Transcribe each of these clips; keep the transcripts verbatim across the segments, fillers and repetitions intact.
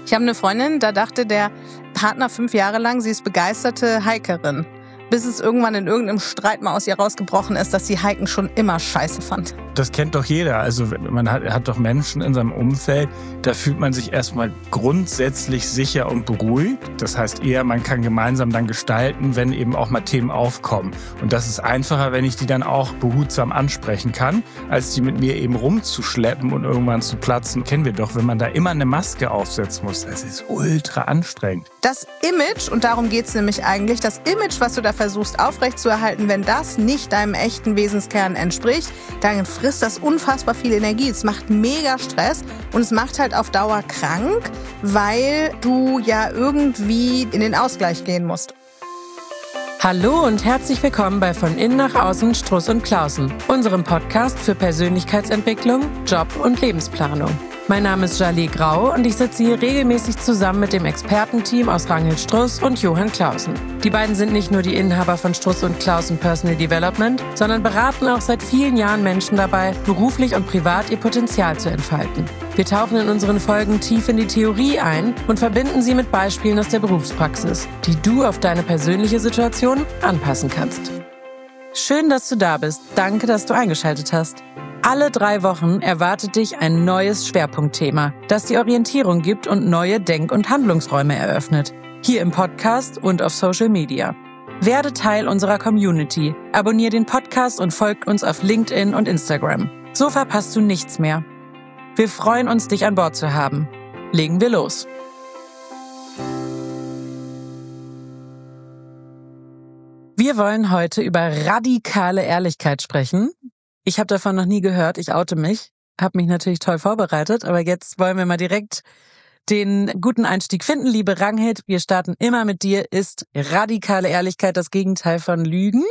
Ich habe eine Freundin, da dachte der Partner fünf Jahre lang, sie ist begeisterte Hikerin. Bis es irgendwann in irgendeinem Streit mal aus ihr rausgebrochen ist, dass sie Hiken schon immer scheiße fand. Das kennt doch jeder. Also man hat, hat doch Menschen in seinem Umfeld, da fühlt man sich erstmal grundsätzlich sicher und beruhigt. Das heißt eher, man kann gemeinsam dann gestalten, wenn eben auch mal Themen aufkommen. Und das ist einfacher, wenn ich die dann auch behutsam ansprechen kann, als die mit mir eben rumzuschleppen und irgendwann zu platzen. Kennen wir doch, wenn man da immer eine Maske aufsetzen muss. Das ist ultra anstrengend. Das Image, und darum geht es nämlich eigentlich, das Image, was du da versuchst aufrechtzuerhalten, wenn das nicht deinem echten Wesenskern entspricht, dann frisst das unfassbar viel Energie. Es macht mega Stress und es macht halt auf Dauer krank, weil du ja irgendwie in den Ausgleich gehen musst. Hallo und herzlich willkommen bei Von Innen nach Außen Struss und Clausen, unserem Podcast für Persönlichkeitsentwicklung, Job und Lebensplanung. Mein Name ist Jaleh Grau und ich sitze hier regelmäßig zusammen mit dem Expertenteam aus Ranghild Struss und Johann Clausen. Die beiden sind nicht nur die Inhaber von Struss und Clausen Personal Development, sondern beraten auch seit vielen Jahren Menschen dabei, beruflich und privat ihr Potenzial zu entfalten. Wir tauchen in unseren Folgen tief in die Theorie ein und verbinden sie mit Beispielen aus der Berufspraxis, die du auf deine persönliche Situation anpassen kannst. Schön, dass du da bist. Danke, dass du eingeschaltet hast. Alle drei Wochen erwartet dich ein neues Schwerpunktthema, das die Orientierung gibt und neue Denk- und Handlungsräume eröffnet. Hier im Podcast und auf Social Media. Werde Teil unserer Community, abonniere den Podcast und folgt uns auf LinkedIn und Instagram. So verpasst du nichts mehr. Wir freuen uns, dich an Bord zu haben. Legen wir los. Wir wollen heute über radikale Ehrlichkeit sprechen. Ich habe davon noch nie gehört, ich oute mich, habe mich natürlich toll vorbereitet, aber jetzt wollen wir mal direkt den guten Einstieg finden. Liebe Ranghild, wir starten immer mit dir. Ist radikale Ehrlichkeit das Gegenteil von Lügen?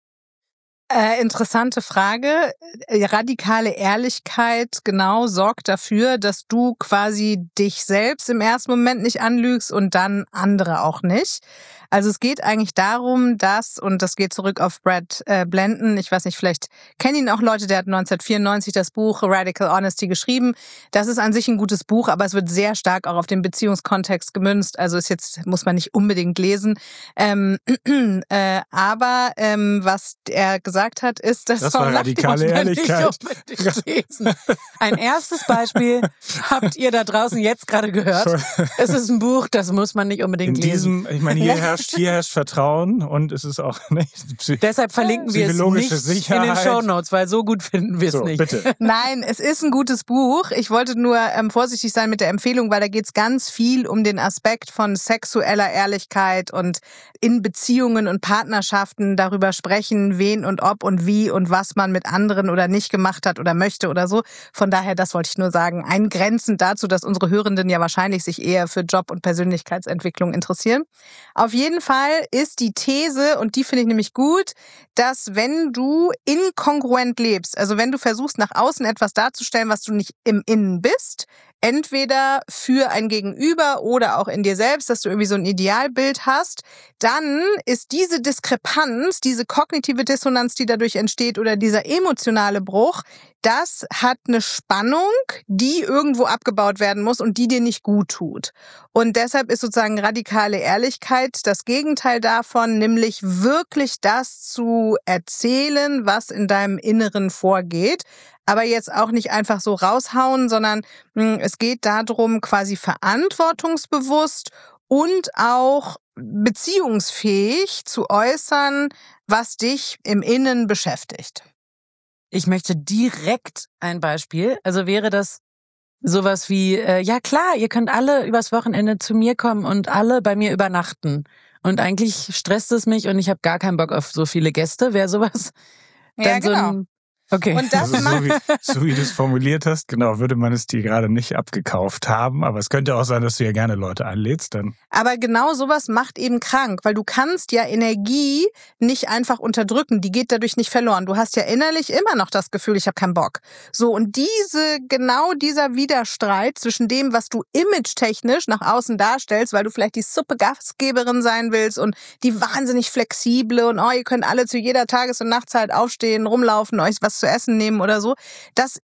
Äh, interessante Frage. Radikale Ehrlichkeit genau sorgt dafür, dass du quasi dich selbst im ersten Moment nicht anlügst und dann andere auch nicht. Also es geht eigentlich darum, dass, und das geht zurück auf Brad äh, Blendon, ich weiß nicht, vielleicht kennen ihn auch Leute, der hat neunzehnhundertvierundneunzig das Buch Radical Honesty geschrieben. Das ist an sich ein gutes Buch, aber es wird sehr stark auch auf den Beziehungskontext gemünzt. Also ist jetzt, muss man nicht unbedingt lesen. Ähm, äh, aber ähm, was er gesagt hat, ist, dass das war radikale Ehrlichkeit. Lesen. Ein erstes Beispiel habt ihr da draußen jetzt gerade gehört. Es ist ein Buch, das muss man nicht unbedingt In lesen. diesem, ich meine, hier herrscht Hier herrscht Vertrauen und es ist auch nicht. Psy- Deshalb verlinken wir es nicht Sicherheit. in den Shownotes, weil so gut finden wir es so, nicht. Bitte. Nein, es ist ein gutes Buch. Ich wollte nur ähm, vorsichtig sein mit der Empfehlung, weil da geht es ganz viel um den Aspekt von sexueller Ehrlichkeit und in Beziehungen und Partnerschaften darüber sprechen, wen und ob und wie und was man mit anderen oder nicht gemacht hat oder möchte oder so. Von daher, das wollte ich nur sagen, eingrenzend dazu, dass unsere Hörenden ja wahrscheinlich sich eher für Job- und Persönlichkeitsentwicklung interessieren. Auf jeden Fall ist die These, und die finde ich nämlich gut, dass wenn du inkongruent lebst, also wenn du versuchst, nach außen etwas darzustellen, was du nicht im Innen bist, entweder für ein Gegenüber oder auch in dir selbst, dass du irgendwie so ein Idealbild hast, dann ist diese Diskrepanz, diese kognitive Dissonanz, die dadurch entsteht oder dieser emotionale Bruch, das hat eine Spannung, die irgendwo abgebaut werden muss und die dir nicht gut tut. Und deshalb ist sozusagen radikale Ehrlichkeit das Gegenteil davon, nämlich wirklich das zu erzählen, was in deinem Inneren vorgeht. Aber jetzt auch nicht einfach so raushauen, sondern mh, es geht darum, quasi verantwortungsbewusst und auch beziehungsfähig zu äußern, was dich im Innen beschäftigt. Ich möchte direkt ein Beispiel. Also wäre das sowas wie, äh, ja klar, ihr könnt alle übers Wochenende zu mir kommen und alle bei mir übernachten. Und eigentlich stresst es mich und ich habe gar keinen Bock auf so viele Gäste. Wäre sowas dann Ja, genau. so ein... Okay. Und das Also so macht wie, so wie du es formuliert hast, genau, würde man es dir gerade nicht abgekauft haben. Aber es könnte auch sein, dass du ja gerne Leute einlädst. Dann. Aber genau sowas macht eben krank, weil du kannst ja Energie nicht einfach unterdrücken. Die geht dadurch nicht verloren. Du hast ja innerlich immer noch das Gefühl, ich habe keinen Bock. So, und diese, genau dieser Widerstreit zwischen dem, was du imagetechnisch nach außen darstellst, weil du vielleicht die super Gastgeberin sein willst und die wahnsinnig flexible und oh, ihr könnt alle zu jeder Tages- und Nachtzeit aufstehen, rumlaufen, euch was zu essen nehmen oder so. Das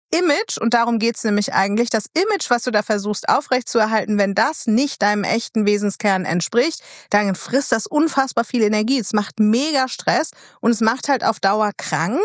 Image, und darum geht's nämlich eigentlich, das Image, was du da versuchst aufrechtzuerhalten, wenn das nicht deinem echten Wesenskern entspricht, dann frisst das unfassbar viel Energie. Es macht mega Stress und es macht halt auf Dauer krank,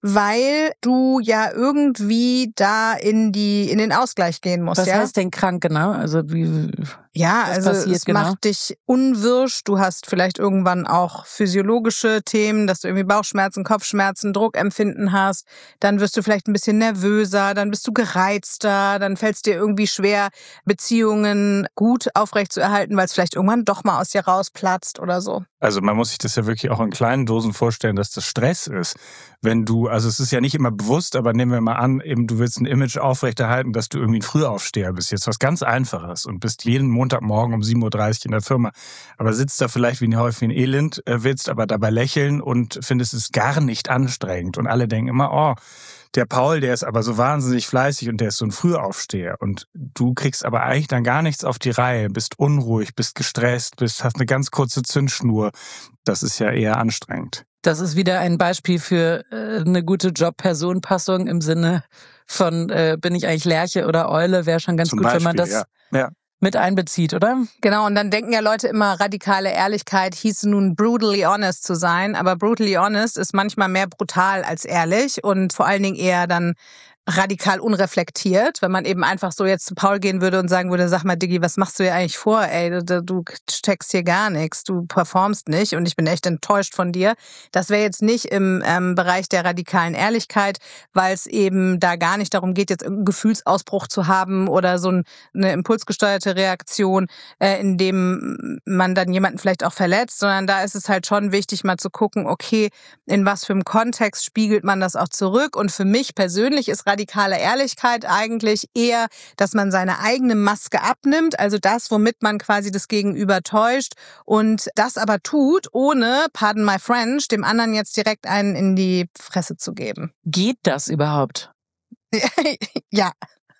weil du ja irgendwie da in die in den Ausgleich gehen musst. Was ja? heißt denn krank genau? Also wie Ja, was also passiert es genau? macht dich unwirsch. Du hast vielleicht irgendwann auch physiologische Themen, dass du irgendwie Bauchschmerzen, Kopfschmerzen, Druckempfinden hast. Dann wirst du vielleicht ein bisschen nervöser, dann bist du gereizter, dann fällt es dir irgendwie schwer, Beziehungen gut aufrechtzuerhalten, weil es vielleicht irgendwann doch mal aus dir rausplatzt oder so. Also man muss sich das ja wirklich auch in kleinen Dosen vorstellen, dass das Stress ist. Wenn du, also es ist ja nicht immer bewusst, aber nehmen wir mal an, eben du willst ein Image aufrechterhalten, dass du irgendwie ein Frühaufsteher bist. Jetzt was ganz Einfaches und bist jeden Montagmorgen um sieben Uhr dreißig in der Firma, aber sitzt da vielleicht wie ein Häufchen Elend, willst aber dabei lächeln und findest es gar nicht anstrengend. Und alle denken immer, oh, der Paul, der ist aber so wahnsinnig fleißig und der ist so ein Frühaufsteher. Und du kriegst aber eigentlich dann gar nichts auf die Reihe, bist unruhig, bist gestresst, bist, hast eine ganz kurze Zündschnur. Das ist ja eher anstrengend. Das ist wieder ein Beispiel für äh, eine gute Job-Person-Passung im Sinne von, äh, bin ich eigentlich Lerche oder Eule, wäre schon ganz Zum gut, Beispiel, wenn man das ja. Ja. mit einbezieht, oder? Genau, und dann denken ja Leute immer, radikale Ehrlichkeit hieße nun brutally honest zu sein, aber brutally honest ist manchmal mehr brutal als ehrlich und vor allen Dingen eher dann radikal unreflektiert, wenn man eben einfach so jetzt zu Paul gehen würde und sagen würde, sag mal Diggi, was machst du hier eigentlich vor? Ey, du, du checkst hier gar nichts, du performst nicht und ich bin echt enttäuscht von dir. Das wäre jetzt nicht im ähm, Bereich der radikalen Ehrlichkeit, weil es eben da gar nicht darum geht, jetzt irgendeinen Gefühlsausbruch zu haben oder so ein, eine impulsgesteuerte Reaktion, äh, in dem man dann jemanden vielleicht auch verletzt, sondern da ist es halt schon wichtig, mal zu gucken, okay, in was für einem Kontext spiegelt man das auch zurück, und für mich persönlich ist radikale Ehrlichkeit eigentlich eher, dass man seine eigene Maske abnimmt, also das, womit man quasi das Gegenüber täuscht und das aber tut, ohne, pardon my French, dem anderen jetzt direkt einen in die Fresse zu geben. Geht das überhaupt? Ja.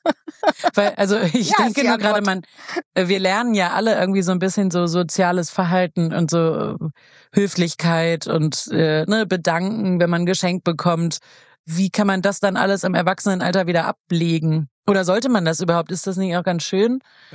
Weil, also ich Ja, denke nur gerade, man, wir lernen ja alle irgendwie so ein bisschen so soziales Verhalten und so Höflichkeit und äh, ne, bedanken, wenn man ein Geschenk bekommt. Wie kann man das dann alles im Erwachsenenalter wieder ablegen? Oder sollte man das überhaupt? Ist das nicht auch ganz schön?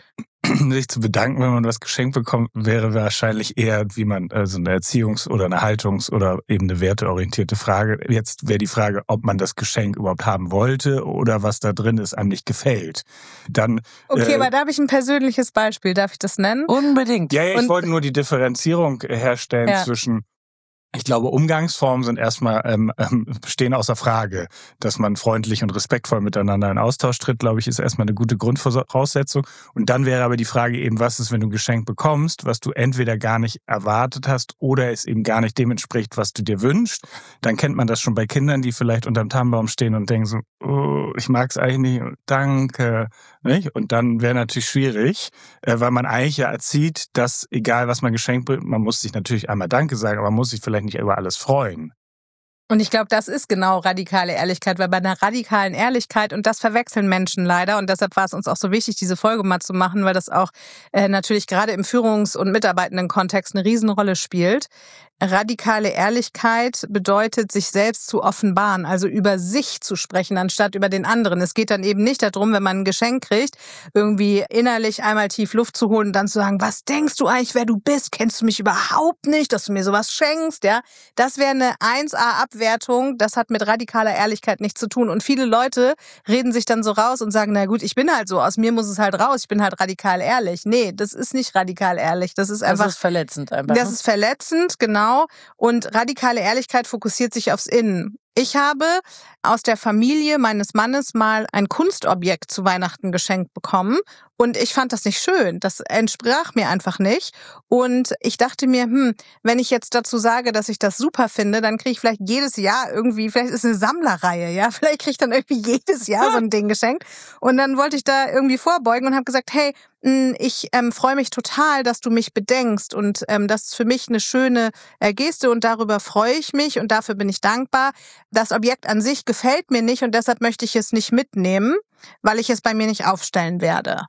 Sich zu bedanken, wenn man was geschenkt bekommt, wäre wahrscheinlich eher, wie man, also eine Erziehungs- oder eine Haltungs- oder eben eine werteorientierte Frage. Jetzt wäre die Frage, ob man das Geschenk überhaupt haben wollte oder was da drin ist, einem nicht gefällt. Dann. Okay, äh, aber da habe ich ein persönliches Beispiel. Darf ich das nennen? Unbedingt. Ja, ja, ich Und- wollte nur die Differenzierung herstellen Ja. zwischen. Ich glaube, Umgangsformen sind erstmal ähm, ähm, stehen außer Frage. Dass man freundlich und respektvoll miteinander in Austausch tritt, glaube ich, ist erstmal eine gute Grundvoraussetzung. Und dann wäre aber die Frage eben, was ist, wenn du ein Geschenk bekommst, was du entweder gar nicht erwartet hast oder es eben gar nicht dem entspricht, was du dir wünschst. Dann kennt man das schon bei Kindern, die vielleicht unterm Tannenbaum stehen und denken so, oh, ich mag es eigentlich nicht, danke. Nicht? Und dann wäre natürlich schwierig, äh, weil man eigentlich ja erzieht, dass egal was man geschenkt bekommt, man muss sich natürlich einmal Danke sagen, aber man muss sich vielleicht nicht über alles freuen. Und ich glaube, das ist genau radikale Ehrlichkeit, weil bei einer radikalen Ehrlichkeit, und das verwechseln Menschen leider, und deshalb war es uns auch so wichtig, diese Folge mal zu machen, weil das auch äh, natürlich gerade im Führungs- und mitarbeitenden Kontext eine Riesenrolle spielt. Radikale Ehrlichkeit bedeutet, sich selbst zu offenbaren, also über sich zu sprechen, anstatt über den anderen. Es geht dann eben nicht darum, wenn man ein Geschenk kriegt, irgendwie innerlich einmal tief Luft zu holen und dann zu sagen, was denkst du eigentlich, wer du bist? Kennst du mich überhaupt nicht, dass du mir sowas schenkst? Ja, das wäre eine eins A Abwertung. Das hat mit radikaler Ehrlichkeit nichts zu tun. Und viele Leute reden sich dann so raus und sagen, na gut, ich bin halt so, aus mir muss es halt raus, ich bin halt radikal ehrlich. Nee, das ist nicht radikal ehrlich. Das ist einfach... Das ist verletzend einfach. Das ist verletzend, genau. Und radikale Ehrlichkeit fokussiert sich aufs Innen. Ich habe aus der Familie meines Mannes mal ein Kunstobjekt zu Weihnachten geschenkt bekommen und ich fand das nicht schön. Das entsprach mir einfach nicht. Und ich dachte mir, hm, wenn ich jetzt dazu sage, dass ich das super finde, dann kriege ich vielleicht jedes Jahr irgendwie, vielleicht ist es eine Sammlerreihe, ja, vielleicht kriege ich dann irgendwie jedes Jahr so ein Ding geschenkt. Und dann wollte ich da irgendwie vorbeugen und habe gesagt, hey, ich ähm, freue mich total, dass du mich bedenkst und ähm, das ist für mich eine schöne äh, Geste und darüber freue ich mich und dafür bin ich dankbar. Das Objekt an sich gefällt mir nicht und deshalb möchte ich es nicht mitnehmen, weil ich es bei mir nicht aufstellen werde.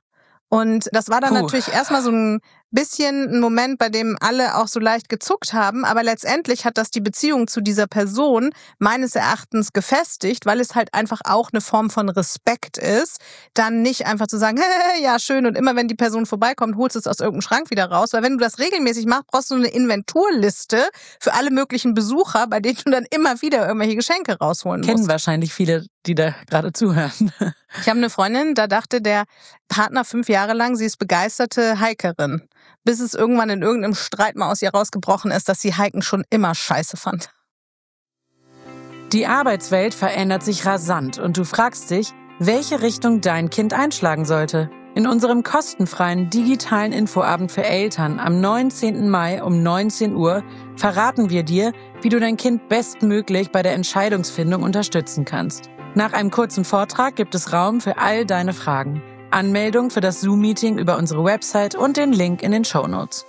Und das war dann Puh. natürlich erstmal so ein bisschen ein Moment, bei dem alle auch so leicht gezuckt haben. Aber letztendlich hat das die Beziehung zu dieser Person meines Erachtens gefestigt, weil es halt einfach auch eine Form von Respekt ist, dann nicht einfach zu sagen, ja, schön, und immer wenn die Person vorbeikommt, holst du es aus irgendeinem Schrank wieder raus. Weil wenn du das regelmäßig machst, brauchst du eine Inventurliste für alle möglichen Besucher, bei denen du dann immer wieder irgendwelche Geschenke rausholen musst. Kennen wahrscheinlich viele, die da gerade zuhören. Ich habe eine Freundin, da dachte der Partner fünf Jahre lang, sie ist begeisterte Hikerin. Bis es irgendwann in irgendeinem Streit mal aus ihr rausgebrochen ist, dass sie Hiken schon immer scheiße fand. Die Arbeitswelt verändert sich rasant und du fragst dich, welche Richtung dein Kind einschlagen sollte. In unserem kostenfreien digitalen Infoabend für Eltern am neunzehnten Mai um neunzehn Uhr verraten wir dir, wie du dein Kind bestmöglich bei der Entscheidungsfindung unterstützen kannst. Nach einem kurzen Vortrag gibt es Raum für all deine Fragen. Anmeldung für das Zoom-Meeting über unsere Website und den Link in den Shownotes.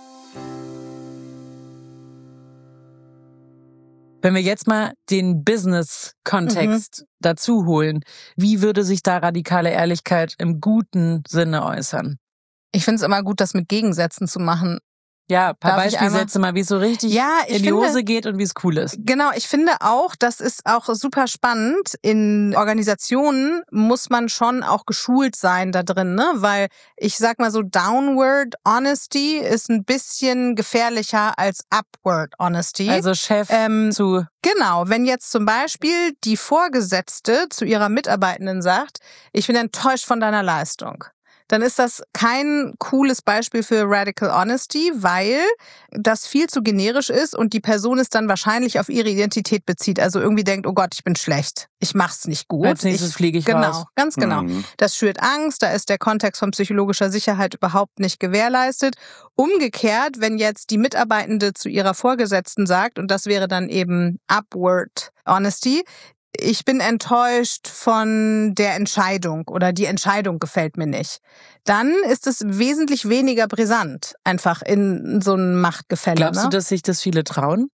Wenn wir jetzt mal den Business-Kontext mhm. dazu holen, wie würde sich da radikale Ehrlichkeit im guten Sinne äußern? Ich finde es immer gut, das mit Gegensätzen zu machen. Ja, ein paar Darf Beispielsätze mal, wie es so richtig ja, in die finde, Hose geht und wie es cool ist. Genau, ich finde auch, das ist auch super spannend. In Organisationen muss man schon auch geschult sein da drin, ne? Weil ich sag mal so, Downward Honesty ist ein bisschen gefährlicher als Upward Honesty. Also Chef ähm, zu... Genau, wenn jetzt zum Beispiel die Vorgesetzte zu ihrer Mitarbeitenden sagt, ich bin enttäuscht von deiner Leistung, dann ist das kein cooles Beispiel für Radical Honesty, weil das viel zu generisch ist und die Person es dann wahrscheinlich auf ihre Identität bezieht. Also irgendwie denkt, oh Gott, ich bin schlecht, ich mach's nicht gut. Als nächstes fliege ich genau, raus. Genau, ganz genau. Mhm. Das schürt Angst, da ist der Kontext von psychologischer Sicherheit überhaupt nicht gewährleistet. Umgekehrt, wenn jetzt die Mitarbeitende zu ihrer Vorgesetzten sagt, und das wäre dann eben Upward Honesty, ich bin enttäuscht von der Entscheidung oder die Entscheidung gefällt mir nicht, dann ist es wesentlich weniger brisant, einfach in so einem Machtgefälle. Glaubst ne? du, dass sich das viele trauen,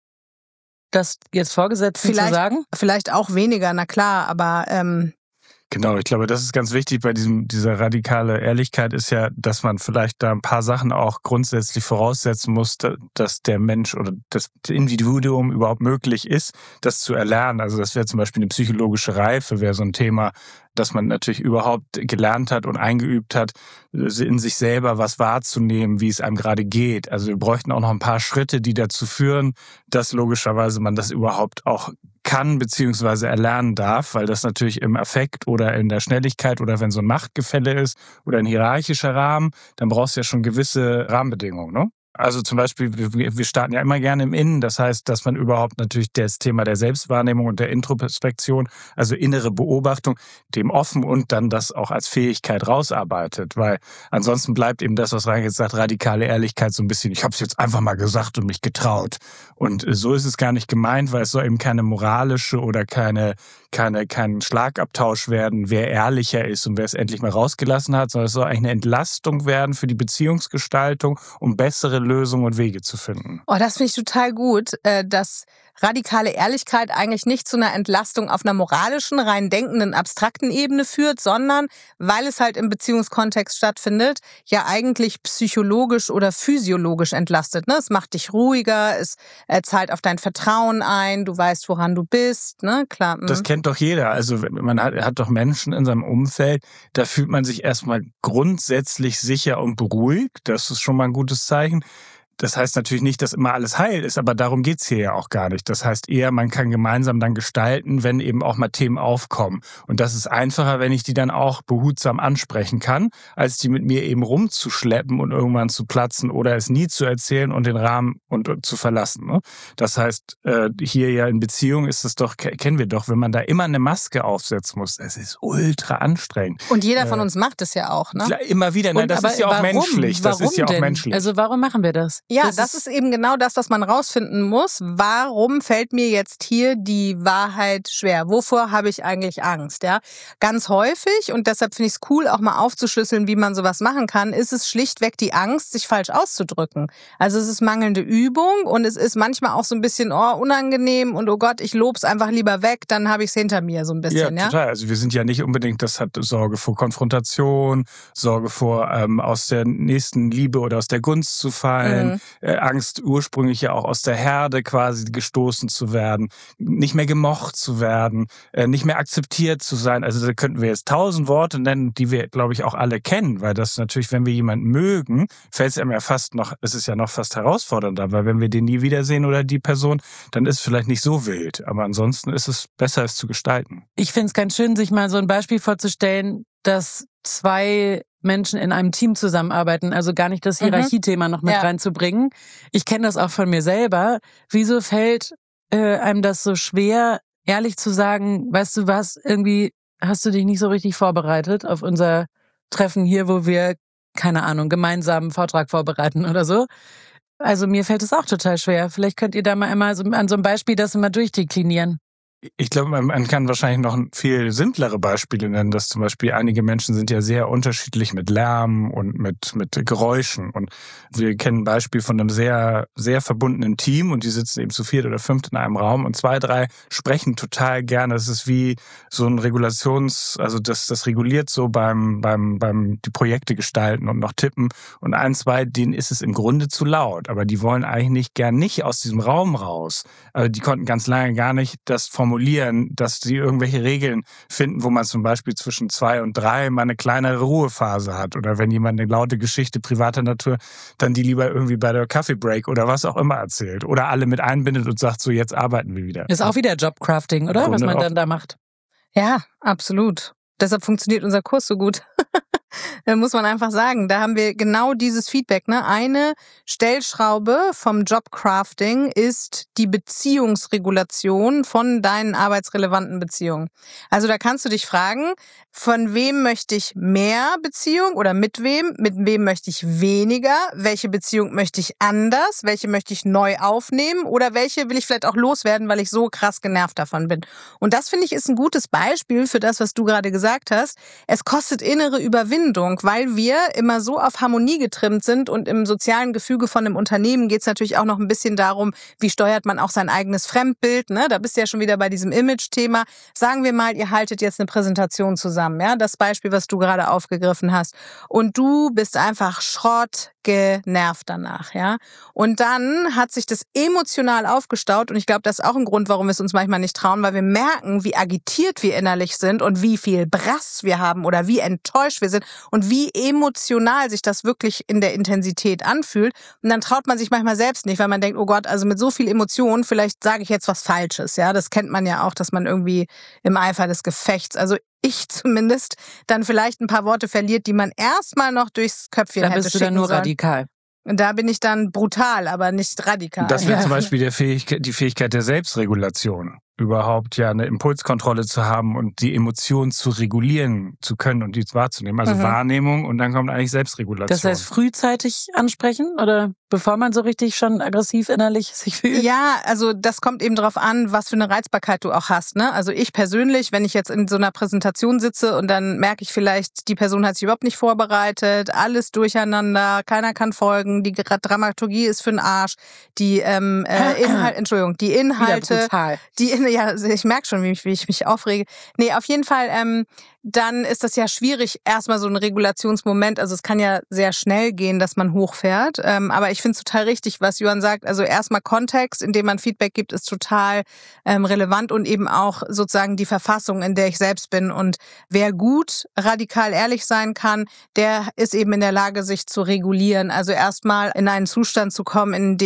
das jetzt Vorgesetzten vielleicht, zu sagen? Vielleicht auch weniger, na klar, aber... Ähm Genau, ich glaube, das ist ganz wichtig bei diesem dieser radikale Ehrlichkeit ist ja, dass man vielleicht da ein paar Sachen auch grundsätzlich voraussetzen muss, dass der Mensch oder das Individuum überhaupt möglich ist, das zu erlernen. Also das wäre zum Beispiel eine psychologische Reife, wäre so ein Thema, dass man natürlich überhaupt gelernt hat und eingeübt hat, in sich selber was wahrzunehmen, wie es einem gerade geht. Also wir bräuchten auch noch ein paar Schritte, die dazu führen, dass logischerweise man das überhaupt auch kann bzw. erlernen darf, weil das natürlich im Affekt oder in der Schnelligkeit oder wenn so ein Machtgefälle ist oder ein hierarchischer Rahmen, dann brauchst du ja schon gewisse Rahmenbedingungen, ne? Also zum Beispiel, wir starten ja immer gerne im Innen. Das heißt, dass man überhaupt natürlich das Thema der Selbstwahrnehmung und der Introspektion, also innere Beobachtung, dem offen und dann das auch als Fähigkeit rausarbeitet. Weil ansonsten bleibt eben das, was Ryan jetzt sagt, radikale Ehrlichkeit so ein bisschen, ich habe es jetzt einfach mal gesagt und mich getraut. Und so ist es gar nicht gemeint, weil es soll eben keine moralische oder keine, keine, kein Schlagabtausch werden, wer ehrlicher ist und wer es endlich mal rausgelassen hat, sondern es soll eigentlich eine Entlastung werden für die Beziehungsgestaltung, um bessere Lösungen und Wege zu finden. Oh, das finde ich total gut, dass radikale Ehrlichkeit eigentlich nicht zu einer Entlastung auf einer moralischen, rein denkenden, abstrakten Ebene führt, sondern, weil es halt im Beziehungskontext stattfindet, ja eigentlich psychologisch oder physiologisch entlastet. Ne? Es macht dich ruhiger, es zahlt auf dein Vertrauen ein, du weißt, woran du bist. Ne? Klar. Das kennt doch jeder. Also man hat, hat doch Menschen in seinem Umfeld, da fühlt man sich erstmal grundsätzlich sicher und beruhigt. Das ist schon mal ein gutes Zeichen. Das heißt natürlich nicht, dass immer alles heil ist, aber darum geht's hier ja auch gar nicht. Das heißt eher, man kann gemeinsam dann gestalten, wenn eben auch mal Themen aufkommen. Und das ist einfacher, wenn ich die dann auch behutsam ansprechen kann, als die mit mir eben rumzuschleppen und irgendwann zu platzen oder es nie zu erzählen und den Rahmen und, und zu verlassen. Das heißt, hier ja in Beziehung ist es doch, kennen wir doch, wenn man da immer eine Maske aufsetzen muss, es ist ultra anstrengend. Und jeder von uns macht es ja auch, ne? Immer wieder, nein, das ist ja auch menschlich. Das ist ja auch menschlich. Also warum machen wir das? Ja, das, das ist, ist eben genau das, was man rausfinden muss. Warum fällt mir jetzt hier die Wahrheit schwer? Wovor habe ich eigentlich Angst? Ja, ganz häufig, und deshalb finde ich es cool, auch mal aufzuschlüsseln, wie man sowas machen kann, ist es schlichtweg die Angst, sich falsch auszudrücken. Also es ist mangelnde Übung und es ist manchmal auch so ein bisschen oh, unangenehm und oh Gott, ich lob's einfach lieber weg, dann habe ich es hinter mir so ein bisschen. Ja, ja, total. Also wir sind ja nicht unbedingt, das hat Sorge vor Konfrontation, Sorge vor ähm, aus der nächsten Liebe oder aus der Gunst zu fallen. Mhm. Äh, Angst ursprünglich ja auch aus der Herde quasi gestoßen zu werden, nicht mehr gemocht zu werden, äh, nicht mehr akzeptiert zu sein. Also da könnten wir jetzt tausend Worte nennen, die wir, glaube ich, auch alle kennen, weil das natürlich, wenn wir jemanden mögen, fällt es einem ja fast noch, es ist ja noch fast herausfordernder, weil wenn wir den nie wiedersehen oder die Person, dann ist es vielleicht nicht so wild. Aber ansonsten ist es besser, es zu gestalten. Ich finde es ganz schön, sich mal so ein Beispiel vorzustellen, dass zwei Menschen in einem Team zusammenarbeiten, also gar nicht das Hierarchiethema noch mit ja. reinzubringen. Ich kenne das auch von mir selber. Wieso fällt äh, einem das so schwer, ehrlich zu sagen, weißt du was, irgendwie hast du dich nicht so richtig vorbereitet auf unser Treffen hier, wo wir, keine Ahnung, gemeinsam einen Vortrag vorbereiten oder so. Also mir fällt es auch total schwer. Vielleicht könnt ihr da mal einmal so, an so einem Beispiel das immer durchdeklinieren. Ich glaube, man kann wahrscheinlich noch viel simplere Beispiele nennen, dass zum Beispiel einige Menschen sind ja sehr unterschiedlich mit Lärm und mit mit Geräuschen. Und wir kennen ein Beispiel von einem sehr sehr verbundenen Team und die sitzen eben zu viert oder fünft in einem Raum und zwei, drei sprechen total gerne. Das ist wie so ein Regulations, also das das reguliert so beim beim beim die Projekte gestalten und noch tippen. Und ein, zwei, denen ist es im Grunde zu laut, aber die wollen eigentlich nicht gern nicht aus diesem Raum raus. Also die konnten ganz lange gar nicht das formulieren, dass sie irgendwelche Regeln finden, wo man zum Beispiel zwischen zwei und drei mal eine kleinere Ruhephase hat. Oder wenn jemand eine laute Geschichte privater Natur, dann die lieber irgendwie bei der Kaffeebreak oder was auch immer erzählt. Oder alle mit einbindet und sagt, so jetzt arbeiten wir wieder. Ist auch wieder Jobcrafting, oder? Was man dann da macht. Ja, absolut. Deshalb funktioniert unser Kurs so gut. Da muss man einfach sagen, da haben wir genau dieses Feedback. Ne? Eine Stellschraube vom Jobcrafting ist die Beziehungsregulation von deinen arbeitsrelevanten Beziehungen. Also da kannst du dich fragen, von wem möchte ich mehr Beziehung oder mit wem? Mit wem möchte ich weniger? Welche Beziehung möchte ich anders? Welche möchte ich neu aufnehmen? Oder welche will ich vielleicht auch loswerden, weil ich so krass genervt davon bin? Und das, finde ich, ist ein gutes Beispiel für das, was du gerade gesagt hast. Es kostet innere Überwindung, weil wir immer so auf Harmonie getrimmt sind und im sozialen Gefüge von einem Unternehmen geht es natürlich auch noch ein bisschen darum, wie steuert man auch sein eigenes Fremdbild. Ne? Da bist du ja schon wieder bei diesem Image-Thema. Sagen wir mal, ihr haltet jetzt eine Präsentation zusammen, ja, das Beispiel, was du gerade aufgegriffen hast. Und du bist einfach Schrott genervt danach, ja. Und dann hat sich das emotional aufgestaut und ich glaube, das ist auch ein Grund, warum wir es uns manchmal nicht trauen, weil wir merken, wie agitiert wir innerlich sind und wie viel Brass wir haben oder wie enttäuscht wir sind und wie emotional sich das wirklich in der Intensität anfühlt. Und dann traut man sich manchmal selbst nicht, weil man denkt, oh Gott, also mit so viel Emotion, vielleicht sage ich jetzt was Falsches, ja. Das kennt man ja auch, dass man irgendwie im Eifer des Gefechts, also ich zumindest, dann vielleicht ein paar Worte verliert, die man erstmal noch durchs Köpfchen da hätte bist du dann nur sollen. Radikal. Und da bin ich dann brutal, aber nicht radikal. Das wäre ja. zum Beispiel der Fähigkeit, die Fähigkeit der Selbstregulation. Überhaupt ja eine Impulskontrolle zu haben und die Emotionen zu regulieren zu können und die wahrzunehmen. Also mhm. Wahrnehmung und dann kommt eigentlich Selbstregulation. Das heißt frühzeitig ansprechen oder bevor man so richtig schon aggressiv innerlich sich fühlt? Ja, also das kommt eben drauf an, was für eine Reizbarkeit du auch hast. Ne? Also ich persönlich, wenn ich jetzt in so einer Präsentation sitze und dann merke ich vielleicht, die Person hat sich überhaupt nicht vorbereitet, alles durcheinander, keiner kann folgen, die Dramaturgie ist für den Arsch, die ähm, äh, Inhalt, Entschuldigung, die Inhalte, die ja, ich merke schon, wie ich, wie ich mich aufrege. Nee, auf jeden Fall, ähm, dann ist das ja schwierig, erstmal so ein Regulationsmoment. Also es kann ja sehr schnell gehen, dass man hochfährt. Ähm, aber ich finde es total richtig, was Johann sagt. Also erstmal Kontext, in dem man Feedback gibt, ist total ähm, relevant und eben auch sozusagen die Verfassung, in der ich selbst bin. Und wer gut radikal ehrlich sein kann, der ist eben in der Lage, sich zu regulieren. Also erstmal in einen Zustand zu kommen, in dem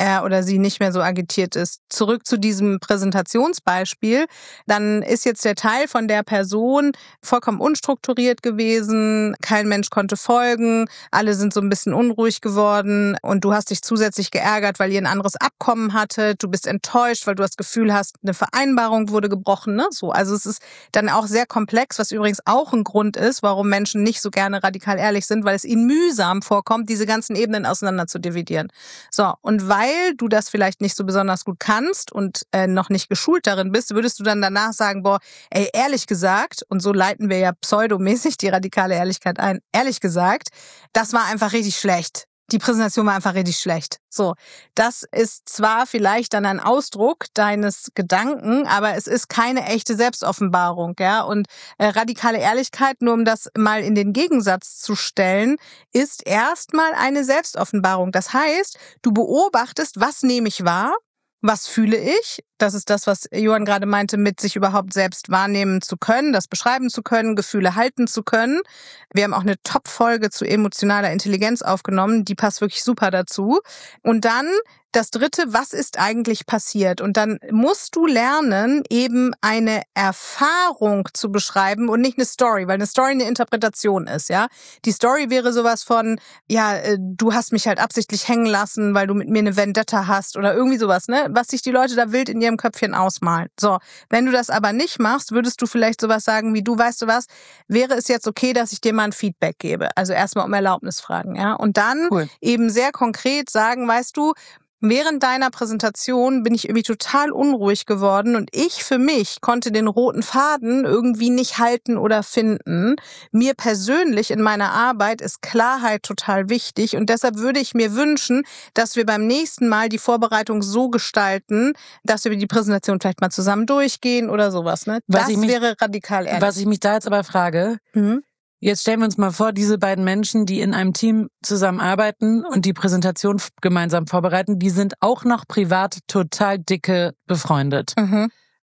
er oder sie nicht mehr so agitiert ist. Zurück zu diesem Präsentationsbeispiel. Dann ist jetzt der Teil von der Person vollkommen unstrukturiert gewesen. Kein Mensch konnte folgen. Alle sind so ein bisschen unruhig geworden. Und du hast dich zusätzlich geärgert, weil ihr ein anderes Abkommen hattet. Du bist enttäuscht, weil du das Gefühl hast, eine Vereinbarung wurde gebrochen. Ne? So, also es ist dann auch sehr komplex, was übrigens auch ein Grund ist, warum Menschen nicht so gerne radikal ehrlich sind, weil es ihnen mühsam vorkommt, diese ganzen Ebenen auseinander zu dividieren. So, und weil Weil du das vielleicht nicht so besonders gut kannst und äh, noch nicht geschult darin bist, würdest du dann danach sagen, boah, ey, ehrlich gesagt, und so leiten wir ja pseudomäßig die radikale Ehrlichkeit ein, ehrlich gesagt, das war einfach richtig schlecht. Die Präsentation war einfach richtig schlecht. So, das ist zwar vielleicht dann ein Ausdruck deines Gedanken, aber es ist keine echte Selbstoffenbarung, ja. Und äh, radikale Ehrlichkeit, nur um das mal in den Gegensatz zu stellen, ist erstmal eine Selbstoffenbarung. Das heißt, du beobachtest, was nehme ich wahr? Was fühle ich? Das ist das, was Johann gerade meinte, mit sich überhaupt selbst wahrnehmen zu können, das beschreiben zu können, Gefühle halten zu können. Wir haben auch eine Top-Folge zu emotionaler Intelligenz aufgenommen, die passt wirklich super dazu. Und dann das Dritte, was ist eigentlich passiert? Und dann musst du lernen, eben eine Erfahrung zu beschreiben und nicht eine Story, weil eine Story eine Interpretation ist, ja. Die Story wäre sowas von, ja, du hast mich halt absichtlich hängen lassen, weil du mit mir eine Vendetta hast oder irgendwie sowas, ne? Was sich die Leute da wild in ihrem Köpfchen ausmalen. So, wenn du das aber nicht machst, würdest du vielleicht sowas sagen wie, du, weißt du was, wäre es jetzt okay, dass ich dir mal ein Feedback gebe? Also erstmal um Erlaubnis fragen, ja. Und dann cool. eben sehr konkret sagen, weißt du, während deiner Präsentation bin ich irgendwie total unruhig geworden und ich für mich konnte den roten Faden irgendwie nicht halten oder finden. Mir persönlich in meiner Arbeit ist Klarheit total wichtig und deshalb würde ich mir wünschen, dass wir beim nächsten Mal die Vorbereitung so gestalten, dass wir die Präsentation vielleicht mal zusammen durchgehen oder sowas. Ne? Das mich, wäre radikal ehrlich. Was ich mich da jetzt aber frage, mhm. Jetzt stellen wir uns mal vor, diese beiden Menschen, die in einem Team zusammenarbeiten und die Präsentation gemeinsam vorbereiten, die sind auch noch privat total dicke befreundet. Mhm.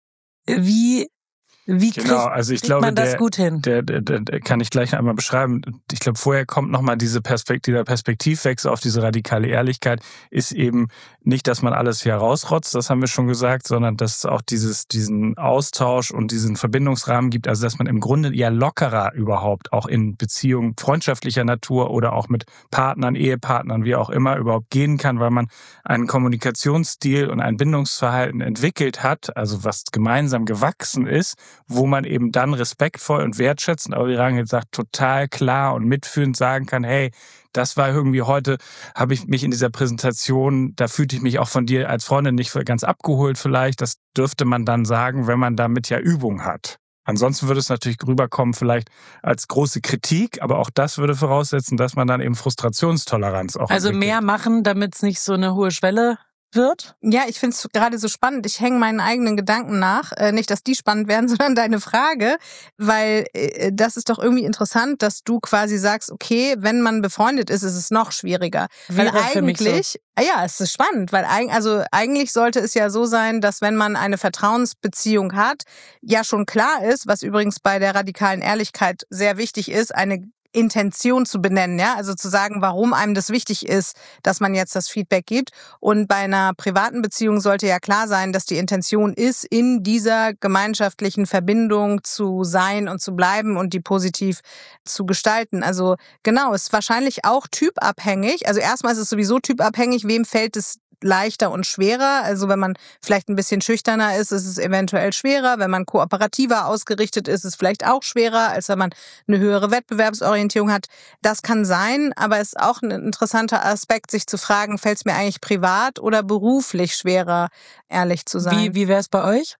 Wie Wie kriegt, genau, also ich kriegt glaube, man das der, gut hin? Der, der, der, der kann ich gleich noch einmal beschreiben. Ich glaube, vorher kommt nochmal diese Perspekt- dieser Perspektivwechsel auf diese radikale Ehrlichkeit, ist eben nicht, dass man alles hier rausrotzt, das haben wir schon gesagt, sondern dass es auch dieses, diesen Austausch und diesen Verbindungsrahmen gibt, also dass man im Grunde ja lockerer überhaupt auch in Beziehungen freundschaftlicher Natur oder auch mit Partnern, Ehepartnern, wie auch immer, überhaupt gehen kann, weil man einen Kommunikationsstil und ein Bindungsverhalten entwickelt hat, also was gemeinsam gewachsen ist, wo man eben dann respektvoll und wertschätzend, aber wie Rangel jetzt sagt, total klar und mitfühlend sagen kann, hey, das war irgendwie heute, habe ich mich in dieser Präsentation, da fühlte ich mich auch von dir als Freundin nicht ganz abgeholt vielleicht. Das dürfte man dann sagen, wenn man damit ja Übung hat. Ansonsten würde es natürlich rüberkommen vielleicht als große Kritik, aber auch das würde voraussetzen, dass man dann eben Frustrationstoleranz auch Also entwickelt. Mehr machen, damit es nicht so eine hohe Schwelle wird? Ja, ich finde es gerade so spannend. Ich hänge meinen eigenen Gedanken nach. Äh, nicht, dass die spannend werden, sondern deine Frage. Weil äh, das ist doch irgendwie interessant, dass du quasi sagst, okay, wenn man befreundet ist, ist es noch schwieriger. Wäre weil für mich eigentlich, so. Ja, es ist spannend, weil also eigentlich sollte es ja so sein, dass wenn man eine Vertrauensbeziehung hat, ja schon klar ist, was übrigens bei der radikalen Ehrlichkeit sehr wichtig ist, eine Intention zu benennen, ja, also zu sagen, warum einem das wichtig ist, dass man jetzt das Feedback gibt. Und bei einer privaten Beziehung sollte ja klar sein, dass die Intention ist, in dieser gemeinschaftlichen Verbindung zu sein und zu bleiben und die positiv zu gestalten. Also genau, ist wahrscheinlich auch typabhängig. Also erstmal ist es sowieso typabhängig, wem fällt es leichter und schwerer. Also wenn man vielleicht ein bisschen schüchterner ist, ist es eventuell schwerer. Wenn man kooperativer ausgerichtet ist, ist es vielleicht auch schwerer, als wenn man eine höhere Wettbewerbsorientierung hat. Das kann sein, aber es ist auch ein interessanter Aspekt, sich zu fragen, fällt es mir eigentlich privat oder beruflich schwerer, ehrlich zu sein? Wie, wie wäre es bei euch?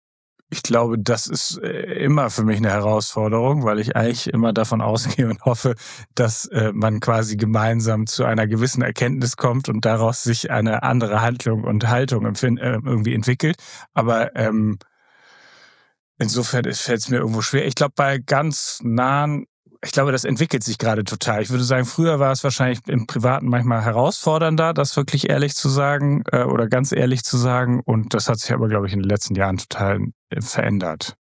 Ich glaube, das ist immer für mich eine Herausforderung, weil ich eigentlich immer davon ausgehe und hoffe, dass man quasi gemeinsam zu einer gewissen Erkenntnis kommt und daraus sich eine andere Handlung und Haltung irgendwie entwickelt. Aber ähm, insofern fällt es mir irgendwo schwer. Ich glaube, bei ganz nahen Ich glaube, das entwickelt sich gerade total. Ich würde sagen, früher war es wahrscheinlich im Privaten manchmal herausfordernder, das wirklich ehrlich zu sagen äh, oder ganz ehrlich zu sagen. Und das hat sich aber, glaube ich, in den letzten Jahren total äh, verändert.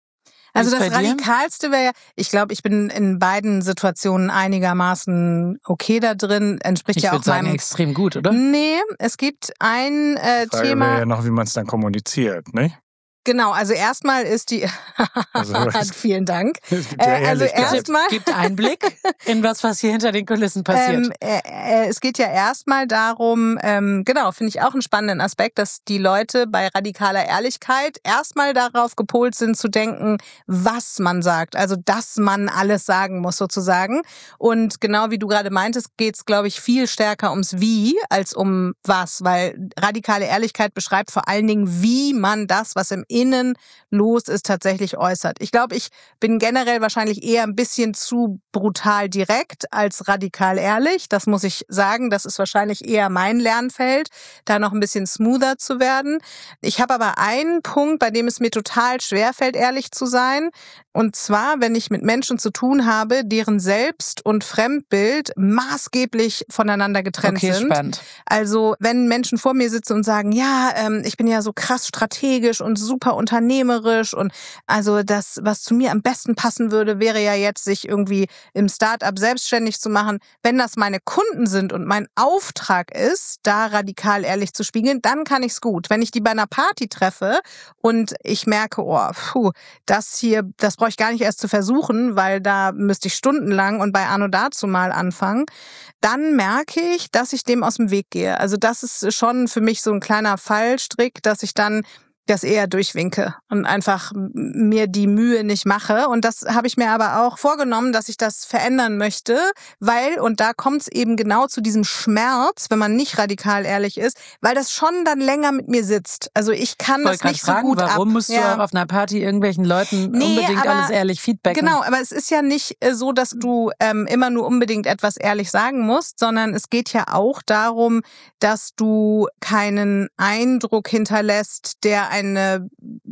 Also das Radikalste wäre ja, ich glaube, ich bin in beiden Situationen einigermaßen okay da drin. Entspricht ich ja auch würde sagen, meinem extrem gut, oder? Nee, es gibt ein äh, Die Frage Thema. wäre ja noch, wie man es dann kommuniziert, ne? Genau, also erstmal ist die Also, vielen Dank. Es gibt ja Äh, also Ehrlichkeit. erstmal Gibt Einblick in was, was hier hinter den Kulissen passiert. Ähm, äh, äh, es geht ja erstmal darum, ähm, genau, finde ich auch einen spannenden Aspekt, dass die Leute bei radikaler Ehrlichkeit erstmal darauf gepolt sind zu denken, was man sagt, also dass man alles sagen muss sozusagen. Und genau wie du gerade meintest, geht es, glaube ich, viel stärker ums Wie als um was, weil radikale Ehrlichkeit beschreibt vor allen Dingen, wie man das, was im Innen los ist, tatsächlich äußert. Ich glaube, ich bin generell wahrscheinlich eher ein bisschen zu brutal direkt als radikal ehrlich. Das muss ich sagen. Das ist wahrscheinlich eher mein Lernfeld, da noch ein bisschen smoother zu werden. Ich habe aber einen Punkt, bei dem es mir total schwerfällt, ehrlich zu sein. Und zwar, wenn ich mit Menschen zu tun habe, deren Selbst- und Fremdbild maßgeblich voneinander getrennt okay, sind. Spannend. Also wenn Menschen vor mir sitzen und sagen, ja, ähm, ich bin ja so krass strategisch und super unternehmerisch und also das, was zu mir am besten passen würde, wäre ja jetzt, sich irgendwie im Start-up selbstständig zu machen. Wenn das meine Kunden sind und mein Auftrag ist, da radikal ehrlich zu spiegeln, dann kann ich's gut. Wenn ich die bei einer Party treffe und ich merke, oh, puh, das hier, das brauche ich gar nicht erst zu versuchen, weil da müsste ich stundenlang und bei Anno dazu mal anfangen, dann merke ich, dass ich dem aus dem Weg gehe. Also das ist schon für mich so ein kleiner Fallstrick, dass ich dann das eher durchwinke und einfach mir die Mühe nicht mache. Und das habe ich mir aber auch vorgenommen, dass ich das verändern möchte, weil, und da kommt es eben genau zu diesem Schmerz, wenn man nicht radikal ehrlich ist, weil das schon dann länger mit mir sitzt. Also ich kann das nicht fragen, so gut ab. Warum musst du ja. auch auf einer Party irgendwelchen Leuten nee, unbedingt aber, alles ehrlich feedbacken? Genau, aber es ist ja nicht so, dass du ähm, immer nur unbedingt etwas ehrlich sagen musst, sondern es geht ja auch darum, dass du keinen Eindruck hinterlässt, der eine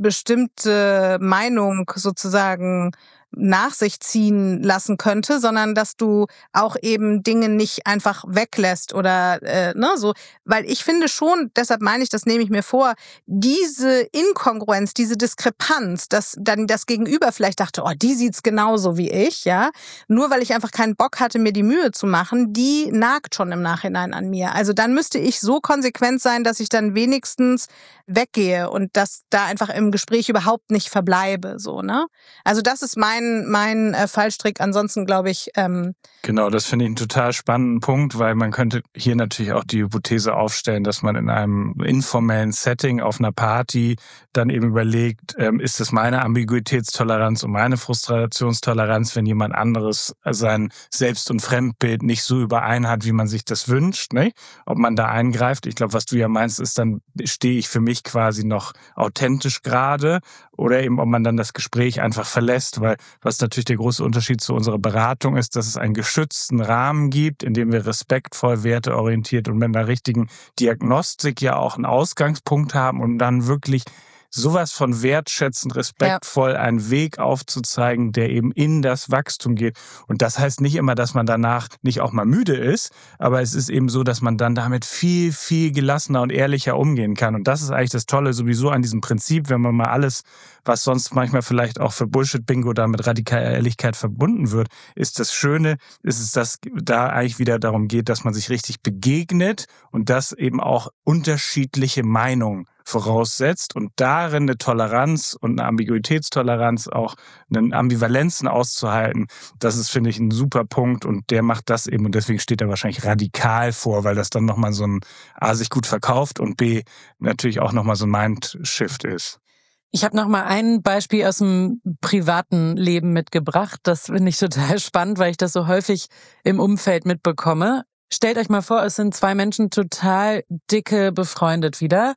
bestimmte Meinung sozusagen nach sich ziehen lassen könnte, sondern dass du auch eben Dinge nicht einfach weglässt oder äh, ne so, weil ich finde schon, deshalb meine ich, das nehme ich mir vor, diese Inkongruenz, diese Diskrepanz, dass dann das Gegenüber vielleicht dachte, oh, die sieht's genauso wie ich, ja, nur weil ich einfach keinen Bock hatte, mir die Mühe zu machen, die nagt schon im Nachhinein an mir. Also dann müsste ich so konsequent sein, dass ich dann wenigstens weggehe und dass da einfach im Gespräch überhaupt nicht verbleibe, so, ne? Also das ist mein mein äh, Fallstrick. Ansonsten glaube ich... Ähm Genau, das finde ich einen total spannenden Punkt, weil man könnte hier natürlich auch die Hypothese aufstellen, dass man in einem informellen Setting auf einer Party dann eben überlegt, ähm, ist es meine Ambiguitätstoleranz und meine Frustrationstoleranz, wenn jemand anderes sein Selbst- und Fremdbild nicht so überein hat, wie man sich das wünscht, ne? Ob man da eingreift. Ich glaube, was du ja meinst, ist dann, stehe ich für mich quasi noch authentisch gerade oder eben, ob man dann das Gespräch einfach verlässt, weil was natürlich der große Unterschied zu unserer Beratung ist, dass es einen geschützten Rahmen gibt, in dem wir respektvoll, werteorientiert und mit einer richtigen Diagnostik ja auch einen Ausgangspunkt haben, um dann wirklich sowas von wertschätzend, respektvoll ja. einen Weg aufzuzeigen, der eben in das Wachstum geht. Und das heißt nicht immer, dass man danach nicht auch mal müde ist, aber es ist eben so, dass man dann damit viel, viel gelassener und ehrlicher umgehen kann. Und das ist eigentlich das Tolle sowieso an diesem Prinzip, wenn man mal alles, was sonst manchmal vielleicht auch für Bullshit-Bingo da mit radikaler Ehrlichkeit verbunden wird, ist das Schöne, ist es, dass da eigentlich wieder darum geht, dass man sich richtig begegnet und dass eben auch unterschiedliche Meinungen voraussetzt und darin eine Toleranz und eine Ambiguitätstoleranz, auch eine Ambivalenzen auszuhalten, das ist, finde ich, ein super Punkt und der macht das eben und deswegen steht er wahrscheinlich radikal vor, weil das dann nochmal so ein A, sich gut verkauft und B, natürlich auch nochmal so ein Mindshift ist. Ich habe noch mal ein Beispiel aus dem privaten Leben mitgebracht. Das finde ich total spannend, weil ich das so häufig im Umfeld mitbekomme. Stellt euch mal vor, es sind zwei Menschen total dicke befreundet wieder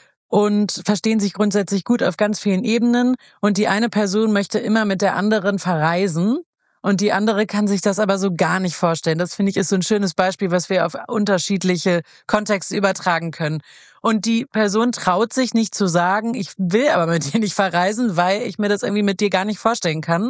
und verstehen sich grundsätzlich gut auf ganz vielen Ebenen. Und die eine Person möchte immer mit der anderen verreisen und die andere kann sich das aber so gar nicht vorstellen. Das finde ich ist so ein schönes Beispiel, was wir auf unterschiedliche Kontexte übertragen können. Und die Person traut sich nicht zu sagen, ich will aber mit dir nicht verreisen, weil ich mir das irgendwie mit dir gar nicht vorstellen kann.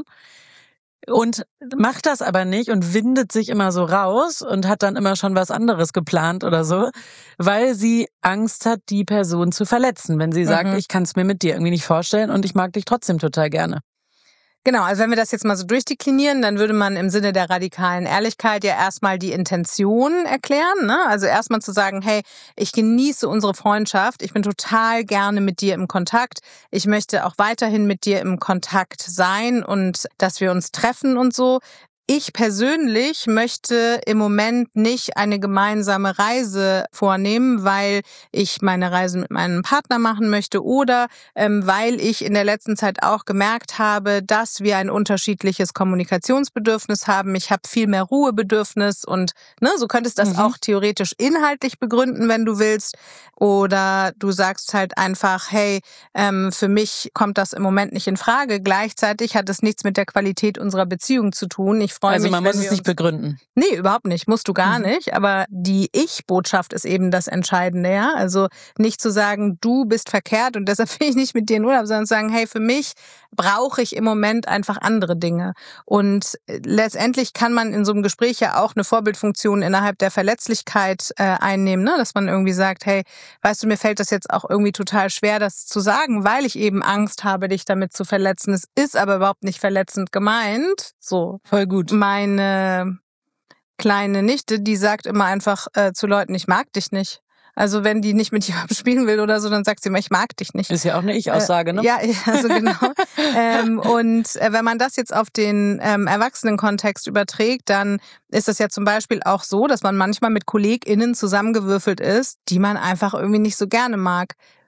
Und macht das aber nicht und windet sich immer so raus und hat dann immer schon was anderes geplant oder so, weil sie Angst hat, die Person zu verletzen, wenn sie sagt, mhm. ich kann es mir mit dir irgendwie nicht vorstellen und ich mag dich trotzdem total gerne. Genau, also wenn wir das jetzt mal so durchdeklinieren, dann würde man im Sinne der radikalen Ehrlichkeit ja erstmal die Intention erklären, ne? Also erstmal zu sagen, hey, ich genieße unsere Freundschaft, ich bin total gerne mit dir im Kontakt, ich möchte auch weiterhin mit dir im Kontakt sein und dass wir uns treffen und so. Ich persönlich möchte im Moment nicht eine gemeinsame Reise vornehmen, weil ich meine Reise mit meinem Partner machen möchte oder ähm, weil ich in der letzten Zeit auch gemerkt habe, dass wir ein unterschiedliches Kommunikationsbedürfnis haben. Ich habe viel mehr Ruhebedürfnis und ne, so könntest du das mhm. auch theoretisch inhaltlich begründen, wenn du willst. Oder du sagst halt einfach, hey, ähm, für mich kommt das im Moment nicht in Frage. Gleichzeitig hat es nichts mit der Qualität unserer Beziehung zu tun. Ich freue also mich, man muss es nicht begründen. Nee, überhaupt nicht. Musst du gar mhm. nicht. Aber die Ich-Botschaft ist eben das Entscheidende, ja. Also nicht zu sagen, du bist verkehrt und deshalb will ich nicht mit dir in Urlaub, sondern zu sagen, hey, für mich brauche ich im Moment einfach andere Dinge. Und letztendlich kann man in so einem Gespräch ja auch eine Vorbildfunktion innerhalb der Verletzlichkeit äh, einnehmen, ne? Dass man irgendwie sagt, hey, weißt du, mir fällt das jetzt auch irgendwie total schwer, das zu sagen, weil ich eben Angst habe, dich damit zu verletzen. Es ist aber überhaupt nicht verletzend gemeint. So. Voll gut. Meine kleine Nichte, die sagt immer einfach äh, zu Leuten, ich mag dich nicht. Also wenn die nicht mit jemandem spielen will oder so, dann sagt sie immer, ich mag dich nicht. Ist ja auch eine Ich-Aussage, ne? Äh, ja, also genau. ähm, und äh, wenn man das jetzt auf den ähm, Erwachsenenkontext überträgt, dann ist es ja zum Beispiel auch so, dass man manchmal mit KollegInnen zusammengewürfelt ist, die man einfach irgendwie nicht so gerne mag.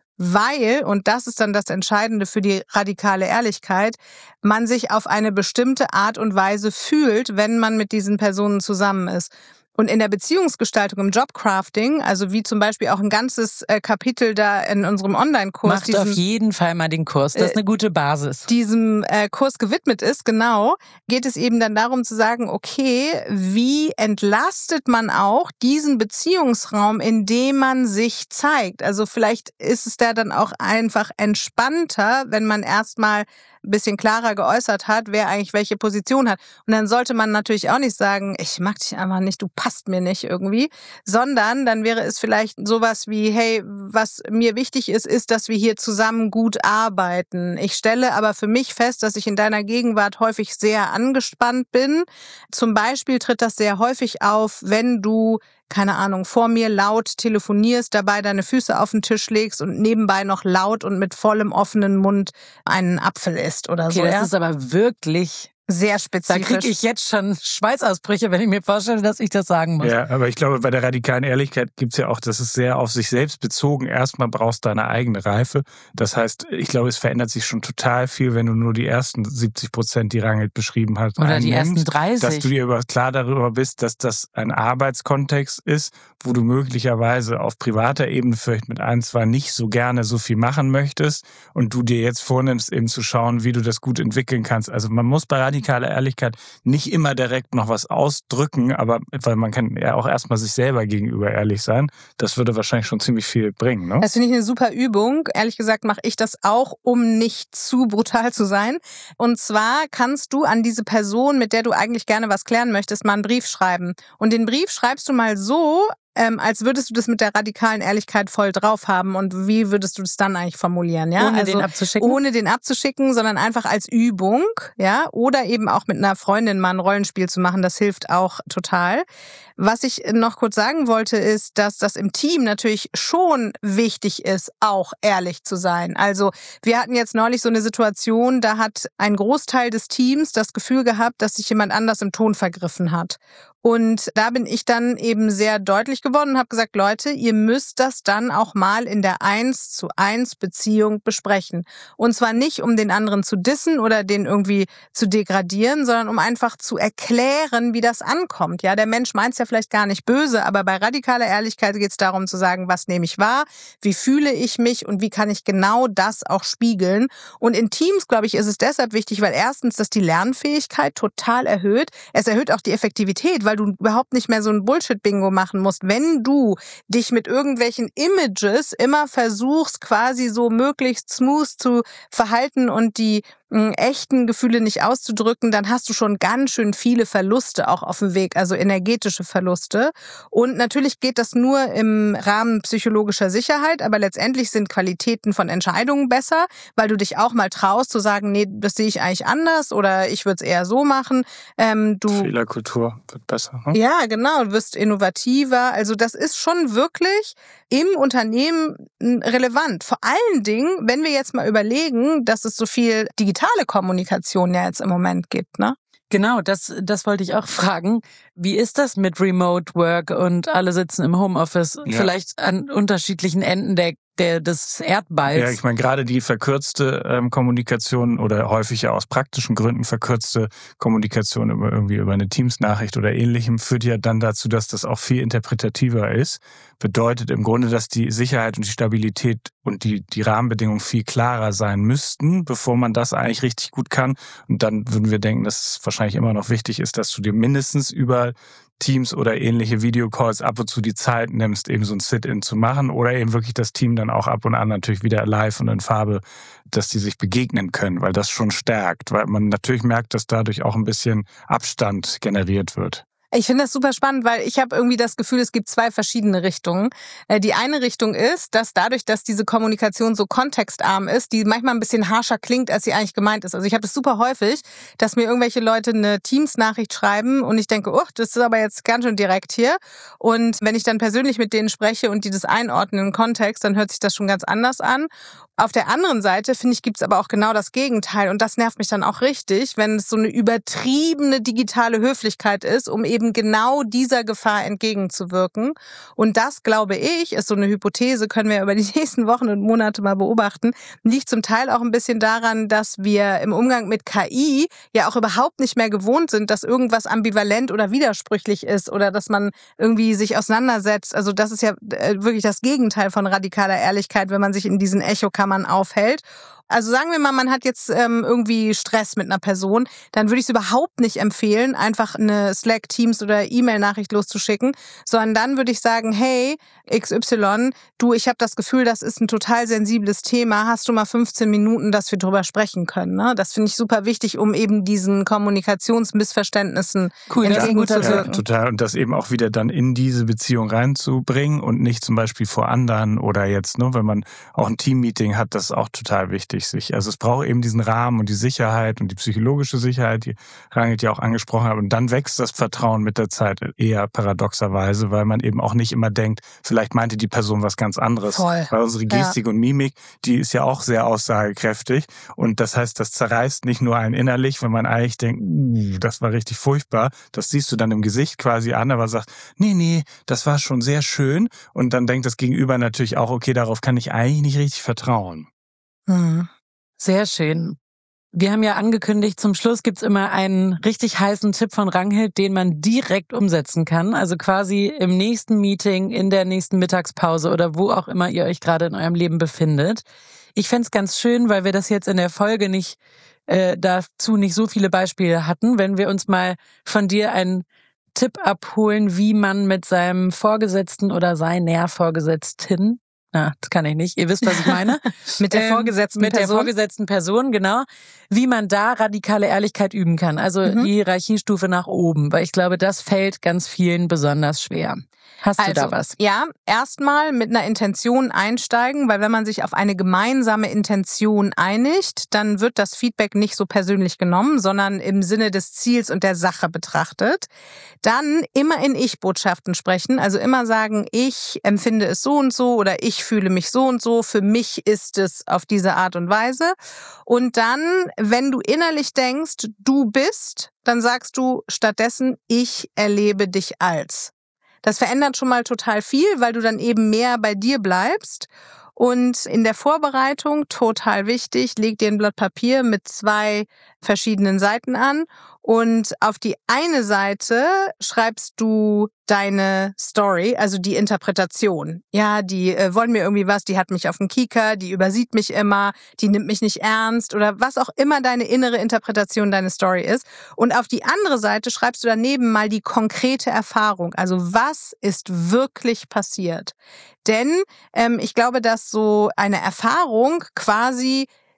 Weil, und das ist dann das Entscheidende für die radikale Ehrlichkeit, man sich auf eine bestimmte Art und Weise fühlt, wenn man mit diesen Personen zusammen ist. Und in der Beziehungsgestaltung, im Jobcrafting, also wie zum Beispiel auch ein ganzes äh, Kapitel da in unserem Online-Kurs. Macht diesem, auf jeden Fall mal den Kurs, das ist eine gute Basis. Diesem äh, Kurs gewidmet ist, genau, geht es eben dann darum zu sagen, okay, wie entlastet man auch diesen Beziehungsraum, in dem man sich zeigt? Also vielleicht ist es da dann auch einfach entspannter, wenn man erstmal ein bisschen klarer geäußert hat, wer eigentlich welche Position hat. Und dann sollte man natürlich auch nicht sagen, ich mag dich einfach nicht, du passt mir nicht irgendwie, sondern dann wäre es vielleicht sowas wie, hey, was mir wichtig ist, ist, dass wir hier zusammen gut arbeiten. Ich stelle aber für mich fest, dass ich in deiner Gegenwart häufig sehr angespannt bin. Zum Beispiel tritt das sehr häufig auf, wenn du keine Ahnung, vor mir laut telefonierst, dabei deine Füße auf den Tisch legst und nebenbei noch laut und mit vollem offenen Mund einen Apfel isst oder okay, so. Das ja? ist aber wirklich sehr spezifisch. Da kriege ich jetzt schon Schweißausbrüche, wenn ich mir vorstelle, dass ich das sagen muss. Ja, aber ich glaube, bei der radikalen Ehrlichkeit gibt's ja auch, das ist sehr auf sich selbst bezogen. Erstmal brauchst du deine eigene Reife. Das heißt, ich glaube, es verändert sich schon total viel, wenn du nur die ersten siebzig Prozent, die Rangelt beschrieben hat, oder die ersten dreißig. Dass du dir über, klar darüber bist, dass das ein Arbeitskontext ist, wo du möglicherweise auf privater Ebene vielleicht mit ein, zwei nicht so gerne so viel machen möchtest und du dir jetzt vornimmst, eben zu schauen, wie du das gut entwickeln kannst. Also man muss bei radikaler Ehrlichkeit nicht immer direkt noch was ausdrücken, aber weil man kann ja auch erstmal sich selber gegenüber ehrlich sein. Das würde wahrscheinlich schon ziemlich viel bringen, ne? Das finde ich eine super Übung. Ehrlich gesagt mache ich das auch, um nicht zu brutal zu sein. Und zwar kannst du an diese Person, mit der du eigentlich gerne was klären möchtest, mal einen Brief schreiben. Und den Brief schreibst du mal so, Ähm, als würdest du das mit der radikalen Ehrlichkeit voll drauf haben. Und wie würdest du das dann eigentlich formulieren? Ja? Ohne also, den abzuschicken? Ohne den abzuschicken, sondern einfach als Übung. Ja, oder eben auch mit einer Freundin mal ein Rollenspiel zu machen. Das hilft auch total. Was ich noch kurz sagen wollte, ist, dass das im Team natürlich schon wichtig ist, auch ehrlich zu sein. Also wir hatten jetzt neulich so eine Situation, da hat ein Großteil des Teams das Gefühl gehabt, dass sich jemand anders im Ton vergriffen hat. Und da bin ich dann eben sehr deutlich geworden und habe gesagt, Leute, ihr müsst das dann auch mal in der eins zu eins Beziehung besprechen. Und zwar nicht, um den anderen zu dissen oder den irgendwie zu degradieren, sondern um einfach zu erklären, wie das ankommt. Ja, der Mensch meint es ja vielleicht gar nicht böse, aber bei radikaler Ehrlichkeit geht es darum zu sagen, was nehme ich wahr, wie fühle ich mich und wie kann ich genau das auch spiegeln. Und in Teams, glaube ich, ist es deshalb wichtig, weil erstens das die Lernfähigkeit total erhöht. Es erhöht auch die Effektivität, weil du überhaupt nicht mehr so ein Bullshit-Bingo machen musst. Wenn du dich mit irgendwelchen Images immer versuchst, quasi so möglichst smooth zu verhalten und die äh, echten Gefühle nicht auszudrücken, dann hast du schon ganz schön viele Verluste auch auf dem Weg, also energetische Verluste. Und natürlich geht das nur im Rahmen psychologischer Sicherheit, aber letztendlich sind Qualitäten von Entscheidungen besser, weil du dich auch mal traust zu sagen, nee, das sehe ich eigentlich anders oder ich würde es eher so machen. Ähm, du Fehlerkultur wird besser. Ne? Ja, genau, du wirst innovativer. Also das ist schon wirklich im Unternehmen relevant. Vor allen Dingen, wenn wir jetzt mal überlegen, dass es so viel digitale Kommunikation ja jetzt im Moment gibt, ne? Genau, das, das wollte ich auch fragen. Wie ist das mit Remote Work und alle sitzen im Homeoffice? Ja. Vielleicht an unterschiedlichen Enden der, der, des Erdballs. Ja, ich meine, gerade die verkürzte ähm, Kommunikation oder häufig ja aus praktischen Gründen verkürzte Kommunikation über irgendwie über eine Teams-Nachricht oder Ähnlichem führt ja dann dazu, dass das auch viel interpretativer ist. Bedeutet im Grunde, dass die Sicherheit und die Stabilität und die, die Rahmenbedingungen viel klarer sein müssten, bevor man das eigentlich richtig gut kann. Und dann würden wir denken, dass es wahrscheinlich immer noch wichtig ist, dass du dir mindestens über Teams oder ähnliche Videocalls ab und zu die Zeit nimmst, eben so ein Sit-in zu machen oder eben wirklich das Team dann auch ab und an natürlich wieder live und in Farbe, dass die sich begegnen können, weil das schon stärkt, weil man natürlich merkt, dass dadurch auch ein bisschen Abstand generiert wird. Ich finde das super spannend, weil ich habe irgendwie das Gefühl, es gibt zwei verschiedene Richtungen. Die eine Richtung ist, dass dadurch, dass diese Kommunikation so kontextarm ist, die manchmal ein bisschen harscher klingt, als sie eigentlich gemeint ist. Also ich habe das super häufig, dass mir irgendwelche Leute eine Teams-Nachricht schreiben und ich denke, oh, das ist aber jetzt ganz schön direkt hier. Und wenn ich dann persönlich mit denen spreche und die das einordnen im Kontext, dann hört sich das schon ganz anders an. Auf der anderen Seite, finde ich, gibt es aber auch genau das Gegenteil. Und das nervt mich dann auch richtig, wenn es so eine übertriebene digitale Höflichkeit ist, um eben genau dieser Gefahr entgegenzuwirken. Und das, glaube ich, ist so eine Hypothese, können wir über die nächsten Wochen und Monate mal beobachten, liegt zum Teil auch ein bisschen daran, dass wir im Umgang mit K I ja auch überhaupt nicht mehr gewohnt sind, dass irgendwas ambivalent oder widersprüchlich ist oder dass man irgendwie sich auseinandersetzt. Also das ist ja wirklich das Gegenteil von radikaler Ehrlichkeit, wenn man sich in diesen Echokammern man aufhält. Also sagen wir mal, man hat jetzt ähm, irgendwie Stress mit einer Person, dann würde ich es überhaupt nicht empfehlen, einfach eine Slack, Teams oder E-Mail-Nachricht loszuschicken, sondern dann würde ich sagen, hey, X Y, du, ich habe das Gefühl, das ist ein total sensibles Thema, hast du mal fünfzehn Minuten, dass wir drüber sprechen können. Ne? Das finde ich super wichtig, um eben diesen Kommunikationsmissverständnissen cool, entgegenzuwirken. Ja, total. Und das eben auch wieder dann in diese Beziehung reinzubringen und nicht zum Beispiel vor anderen oder jetzt, ne, wenn man auch ein Teammeeting hat, das ist auch total wichtig. Sich. Also es braucht eben diesen Rahmen und die Sicherheit und die psychologische Sicherheit, die Rangit ja auch angesprochen hat. Und dann wächst das Vertrauen mit der Zeit eher paradoxerweise, weil man eben auch nicht immer denkt, vielleicht meinte die Person was ganz anderes. Voll. Weil unsere Gestik ja. und Mimik, die ist ja auch sehr aussagekräftig. Und das heißt, das zerreißt nicht nur einen innerlich, wenn man eigentlich denkt, uh, das war richtig furchtbar. Das siehst du dann im Gesicht quasi an, aber sagst, nee, nee, das war schon sehr schön. Und dann denkt das Gegenüber natürlich auch, okay, darauf kann ich eigentlich nicht richtig vertrauen. Hm. Sehr schön. Wir haben ja angekündigt, zum Schluss gibt's immer einen richtig heißen Tipp von Ranghild, den man direkt umsetzen kann. Also quasi im nächsten Meeting, in der nächsten Mittagspause oder wo auch immer ihr euch gerade in eurem Leben befindet. Ich fänd's ganz schön, weil wir das jetzt in der Folge nicht äh, dazu nicht so viele Beispiele hatten, wenn wir uns mal von dir einen Tipp abholen, wie man mit seinem Vorgesetzten oder seiner Vorgesetzten Na, das kann ich nicht. Ihr wisst, was ich meine. mit der vorgesetzten ähm, mit Person. der vorgesetzten Person, genau. Wie man da radikale Ehrlichkeit üben kann. Also mhm. die Hierarchiestufe nach oben. Weil ich glaube, das fällt ganz vielen besonders schwer. Hast also, du da was? Ja, erstmal mit einer Intention einsteigen, weil wenn man sich auf eine gemeinsame Intention einigt, dann wird das Feedback nicht so persönlich genommen, sondern im Sinne des Ziels und der Sache betrachtet. Dann immer in Ich-Botschaften sprechen, also immer sagen, ich empfinde es so und so oder ich fühle mich so und so, für mich ist es auf diese Art und Weise. Und dann, wenn du innerlich denkst, du bist, dann sagst du stattdessen, ich erlebe dich als. Das verändert schon mal total viel, weil du dann eben mehr bei dir bleibst. Und in der Vorbereitung, total wichtig, leg dir ein Blatt Papier mit zwei verschiedenen Seiten an und auf die eine Seite schreibst du deine Story, also die Interpretation. Ja, die äh, wollen mir irgendwie was, die hat mich auf dem Kieker, die übersieht mich immer, die nimmt mich nicht ernst oder was auch immer deine innere Interpretation deiner Story ist. Und auf die andere Seite schreibst du daneben mal die konkrete Erfahrung. Also was ist wirklich passiert? Denn ähm, ich glaube, dass so eine Erfahrung quasi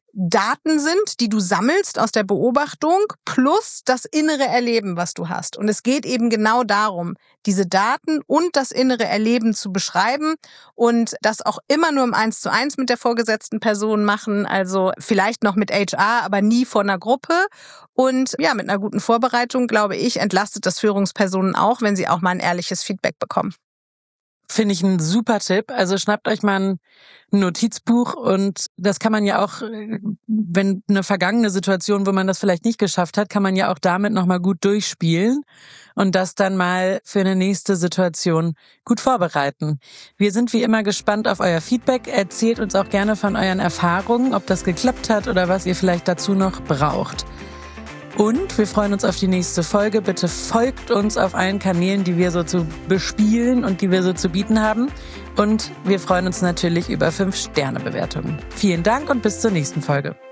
Daten sind, die du sammelst aus der Beobachtung, plus das innere Erleben, was du hast. Und es geht eben genau darum, diese Daten und das innere Erleben zu beschreiben und das auch immer nur im Eins zu eins mit der vorgesetzten Person machen, also vielleicht noch mit H R, aber nie vor einer Gruppe. Und ja, mit einer guten Vorbereitung, glaube ich, entlastet das Führungspersonen auch, wenn sie auch mal ein ehrliches Feedback bekommen. Finde ich ein super Tipp. Also schnappt euch mal ein Notizbuch und das kann man ja auch, wenn eine vergangene Situation, wo man das vielleicht nicht geschafft hat, kann man ja auch damit nochmal gut durchspielen und das dann mal für eine nächste Situation gut vorbereiten. Wir sind wie immer gespannt auf euer Feedback. Erzählt uns auch gerne von euren Erfahrungen, ob das geklappt hat oder was ihr vielleicht dazu noch braucht. Und wir freuen uns auf die nächste Folge. Bitte folgt uns auf allen Kanälen, die wir so zu bespielen und die wir so zu bieten haben. Und wir freuen uns natürlich über fünf Sterne Bewertungen. Vielen Dank und bis zur nächsten Folge.